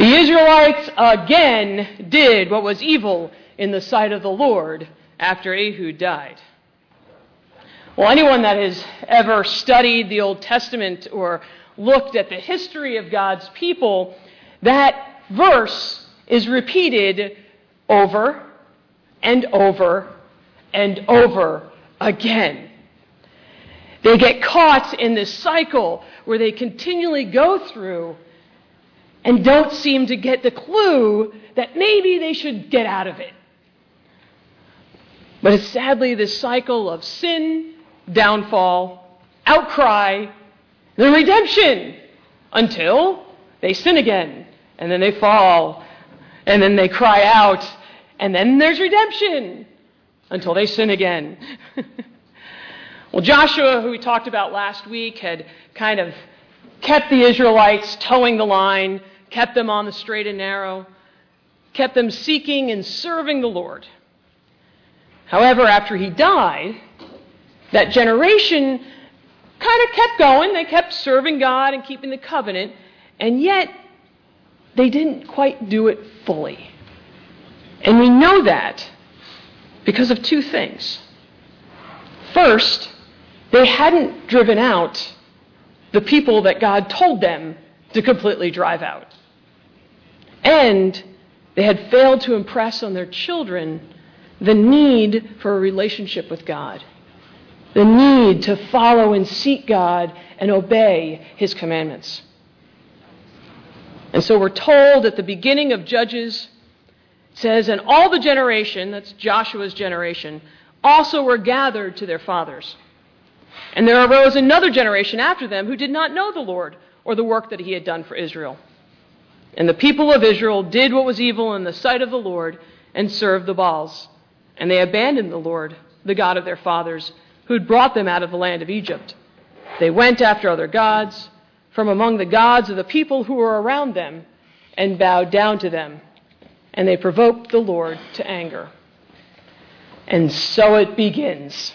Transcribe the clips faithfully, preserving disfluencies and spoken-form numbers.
The Israelites again did what was evil in the sight of the Lord after Ehud died. Well, anyone that has ever studied the Old Testament or looked at the history of God's people, that verse is repeated over and over and over again. They get caught in this cycle where they continually go through and don't seem to get the clue that maybe they should get out of it. But it's sadly this cycle of sin, downfall, outcry, then redemption, until they sin again, and then they fall, and then they cry out, and then there's redemption, until they sin again. Well, Joshua, who we talked about last week, had kind of kept the Israelites towing the line, kept them on the straight and narrow, kept them seeking and serving the Lord. However, after he died, that generation kind of kept going. They kept serving God and keeping the covenant, and yet they didn't quite do it fully. And we know that because of two things. First, they hadn't driven out the people that God told them to completely drive out. And they had failed to impress on their children the need for a relationship with God, the need to follow and seek God and obey His commandments. And so we're told at the beginning of Judges, it says, and all the generation, that's Joshua's generation, also were gathered to their fathers. And there arose another generation after them who did not know the Lord or the work that He had done for Israel. And the people of Israel did what was evil in the sight of the Lord and served the Baals. And they abandoned the Lord, the God of their fathers, who had brought them out of the land of Egypt. They went after other gods from among the gods of the people who were around them and bowed down to them. And they provoked the Lord to anger. And so it begins.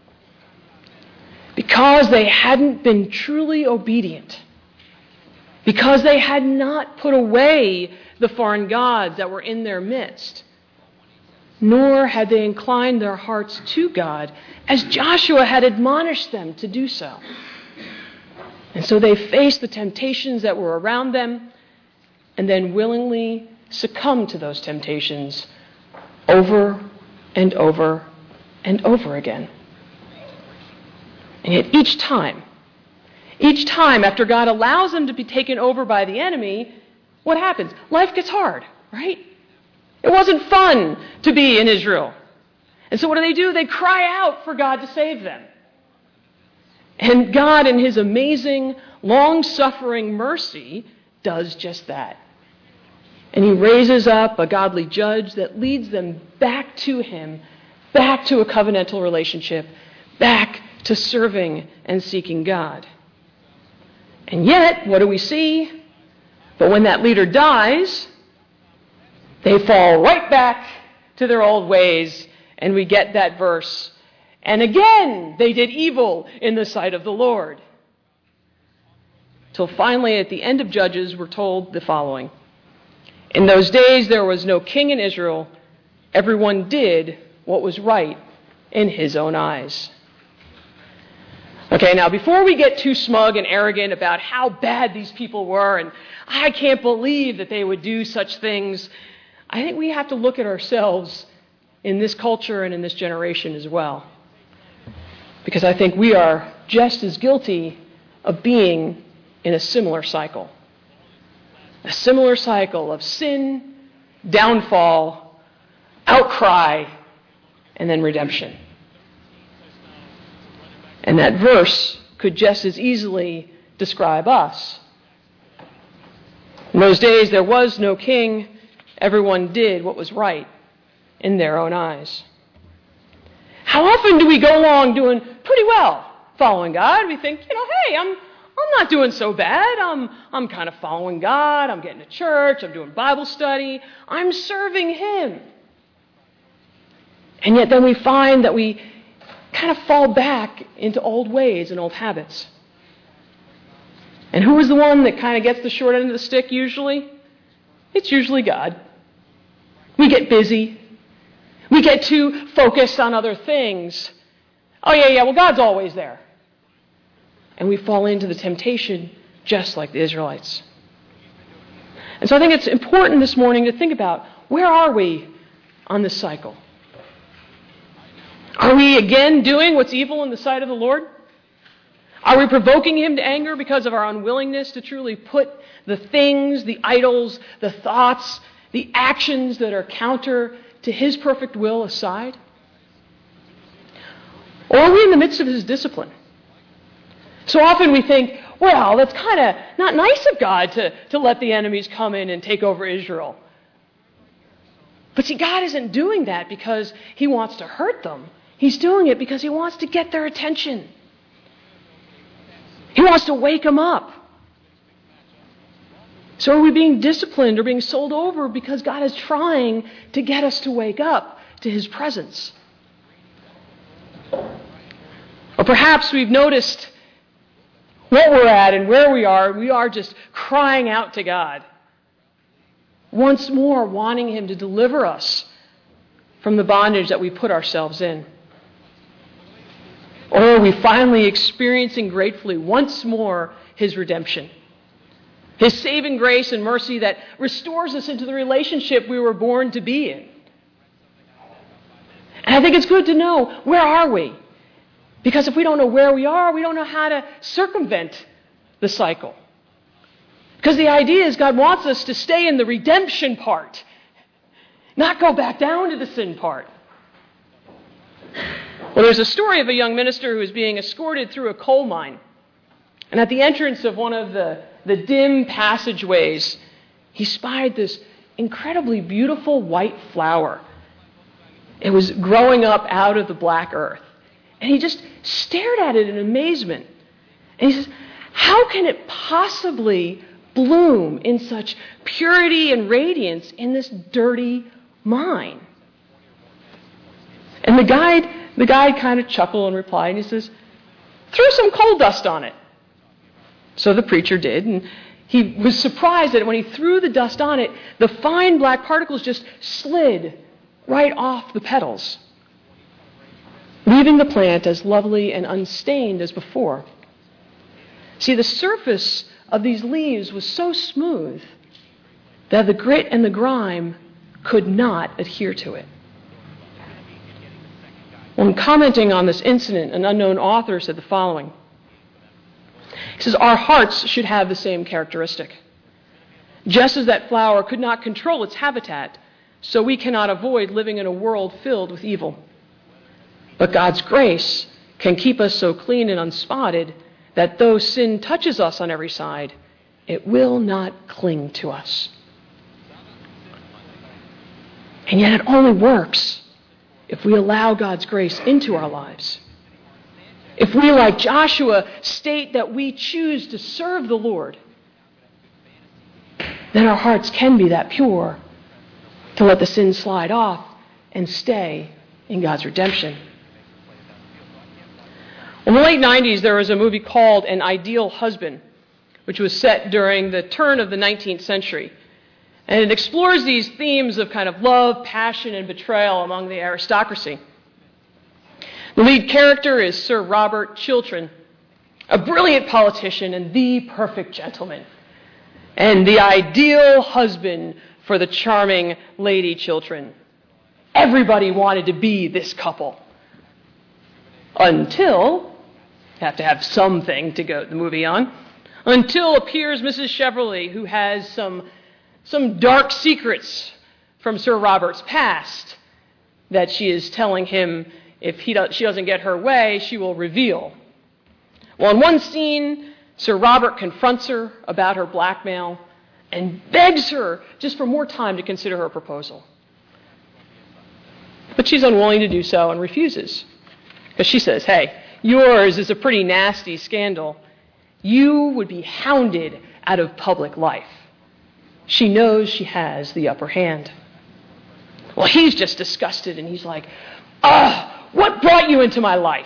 Because they hadn't been truly obedient, because they had not put away the foreign gods that were in their midst, nor had they inclined their hearts to God, as Joshua had admonished them to do so. And so they faced the temptations that were around them, and then willingly succumbed to those temptations over and over and over again. And yet each time, each time after God allows them to be taken over by the enemy, what happens? Life gets hard, right? It wasn't fun to be in Israel. And so what do they do? They cry out for God to save them. And God, in His amazing, long-suffering mercy, does just that. And He raises up a godly judge that leads them back to Him, back to a covenantal relationship, back to serving and seeking God. And yet, what do we see? But when that leader dies, they fall right back to their old ways, and we get that verse. And again, they did evil in the sight of the Lord. Till finally, at the end of Judges, we're told the following. In those days, there was no king in Israel. Everyone did what was right in his own eyes. Okay, now before we get too smug and arrogant about how bad these people were, and I can't believe that they would do such things, I think we have to look at ourselves in this culture and in this generation as well. Because I think we are just as guilty of being in a similar cycle. A similar cycle of sin, downfall, outcry, and then redemption. And that verse could just as easily describe us. In those days, there was no king. Everyone did what was right in their own eyes. How often do we go along doing pretty well, following God? We think, you know, hey, I'm I'm not doing so bad. I'm I'm kind of following God. I'm getting to church. I'm doing Bible study. I'm serving Him. And yet then we find that we kind of fall back into old ways and old habits. And who is the one that kind of gets the short end of the stick usually? It's usually God. We get busy. We get too focused on other things. Oh, yeah, yeah, well, God's always there. And we fall into the temptation just like the Israelites. And so I think it's important this morning to think about, where are we on this cycle? Are we again doing what's evil in the sight of the Lord? Are we provoking Him to anger because of our unwillingness to truly put the things, the idols, the thoughts, the actions that are counter to His perfect will aside? Or are we in the midst of His discipline? So often we think, well, that's kind of not nice of God to, to let the enemies come in and take over Israel. But see, God isn't doing that because He wants to hurt them. He's doing it because He wants to get their attention. He wants to wake them up. So are we being disciplined or being sold over because God is trying to get us to wake up to His presence? Or perhaps we've noticed what we're at and where we are. We are just crying out to God, once more wanting Him to deliver us from the bondage that we put ourselves in. Or are we finally experiencing gratefully once more His redemption? His saving grace and mercy that restores us into the relationship we were born to be in. And I think it's good to know, where are we? Because if we don't know where we are, we don't know how to circumvent the cycle. Because the idea is God wants us to stay in the redemption part, not go back down to the sin part. Well, there's a story of a young minister who was being escorted through a coal mine. And at the entrance of one of the, the dim passageways, he spied this incredibly beautiful white flower. It was growing up out of the black earth. And he just stared at it in amazement. And he says, how can it possibly bloom in such purity and radiance in this dirty mine? And the guide, the guide kind of chuckled and replied, and he says, throw some coal dust on it. So the preacher did, and he was surprised that when he threw the dust on it, the fine black particles just slid right off the petals, leaving the plant as lovely and unstained as before. See, the surface of these leaves was so smooth that the grit and the grime could not adhere to it. When commenting on this incident, an unknown author said the following. He says, our hearts should have the same characteristic. Just as that flower could not control its habitat, so we cannot avoid living in a world filled with evil. But God's grace can keep us so clean and unspotted that though sin touches us on every side, it will not cling to us. And yet it only works if we allow God's grace into our lives. If we, like Joshua, state that we choose to serve the Lord, then our hearts can be that pure to let the sin slide off and stay in God's redemption. In the late nineties, there was a movie called An Ideal Husband, which was set during the turn of the nineteenth century. And it explores these themes of kind of love, passion, and betrayal among the aristocracy. The lead character is Sir Robert Chiltern, a brilliant politician and the perfect gentleman, and the ideal husband for the charming Lady Chiltern. Everybody wanted to be this couple. Until, have to have something to go the movie on, until appears Missus Cheverly, who has some, some dark secrets from Sir Robert's past that she is telling him if he does, she doesn't get her way, she will reveal. Well, in one scene, Sir Robert confronts her about her blackmail and begs her just for more time to consider her proposal. But she's unwilling to do so and refuses. Because she says, hey, yours is a pretty nasty scandal. You would be hounded out of public life. She knows she has the upper hand. Well, he's just disgusted, and he's like, ah, what brought you into my life?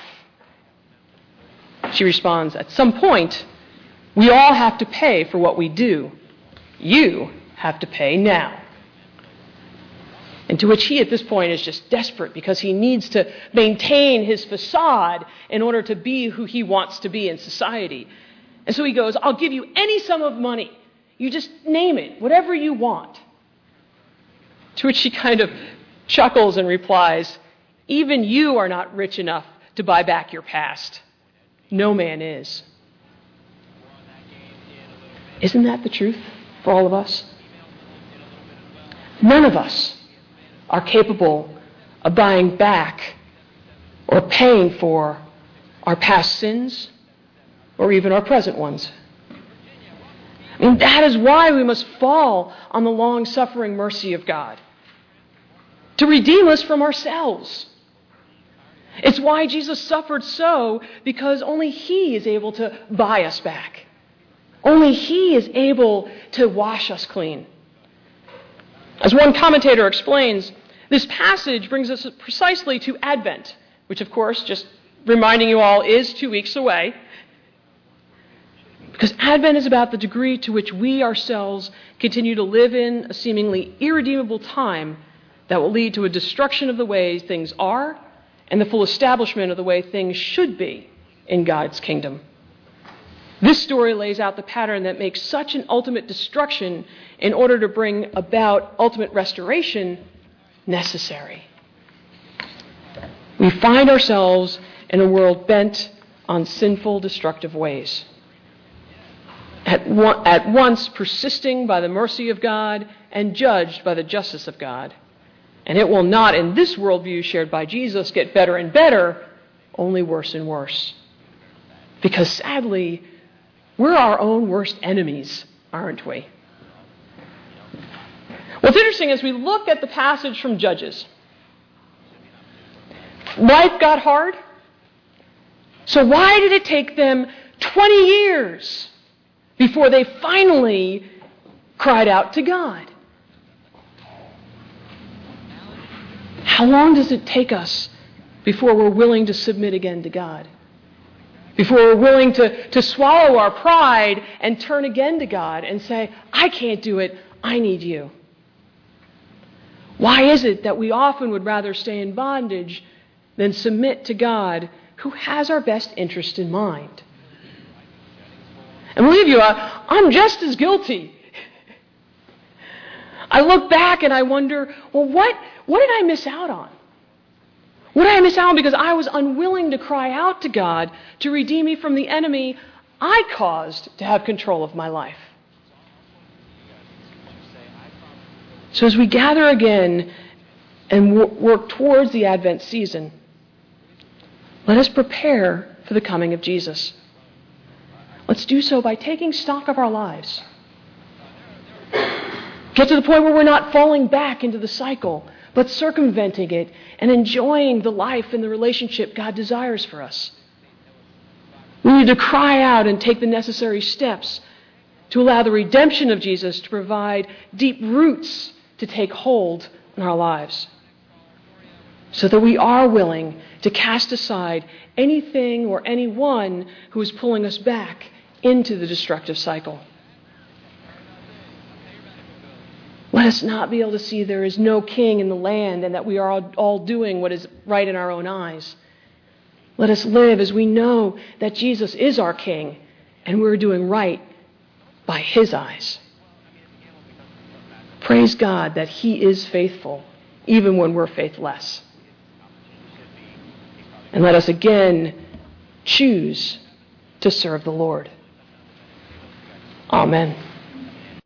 She responds, at some point, we all have to pay for what we do. You have to pay now. And to which he at this point is just desperate because he needs to maintain his facade in order to be who he wants to be in society. And so he goes, I'll give you any sum of money. You just name it, whatever you want. To which she kind of chuckles and replies, even you are not rich enough to buy back your past. No man is. Isn't that the truth for all of us? None of us are capable of buying back or paying for our past sins or even our present ones. I mean, that is why we must fall on the long-suffering mercy of God, to redeem us from ourselves. It's why Jesus suffered so, because only He is able to buy us back. Only He is able to wash us clean. As one commentator explains, this passage brings us precisely to Advent, which of course, just reminding you all, is two weeks away. Because Advent is about the degree to which we ourselves continue to live in a seemingly irredeemable time that will lead to a destruction of the way things are and the full establishment of the way things should be in God's kingdom. This story lays out the pattern that makes such an ultimate destruction in order to bring about ultimate restoration necessary. We find ourselves in a world bent on sinful, destructive ways. At, one, at once persisting by the mercy of God and judged by the justice of God. And it will not, in this worldview shared by Jesus, get better and better, only worse and worse. Because sadly, we're our own worst enemies, aren't we? What's interesting is we look at the passage from Judges. Life got hard. So why did it take them twenty years before they finally cried out to God? How long does it take us before we're willing to submit again to God? Before we're willing to, to swallow our pride and turn again to God and say, I can't do it, I need you. Why is it that we often would rather stay in bondage than submit to God who has our best interest in mind? And believe you, I, I'm just as guilty. I look back and I wonder, well, what, what did I miss out on? What did I miss out on because I was unwilling to cry out to God to redeem me from the enemy I caused to have control of my life? So as we gather again and w- work towards the Advent season, let us prepare for the coming of Jesus. Let's do so by taking stock of our lives. Get to the point where we're not falling back into the cycle, but circumventing it and enjoying the life and the relationship God desires for us. We need to cry out and take the necessary steps to allow the redemption of Jesus to provide deep roots to take hold in our lives, so that we are willing to cast aside anything or anyone who is pulling us back into the destructive cycle. Let us not be able to see there is no king in the land and that we are all, all doing what is right in our own eyes. Let us live as we know that Jesus is our king and we're doing right by his eyes. Praise God that he is faithful even when we're faithless. And let us again choose to serve the Lord. Amen.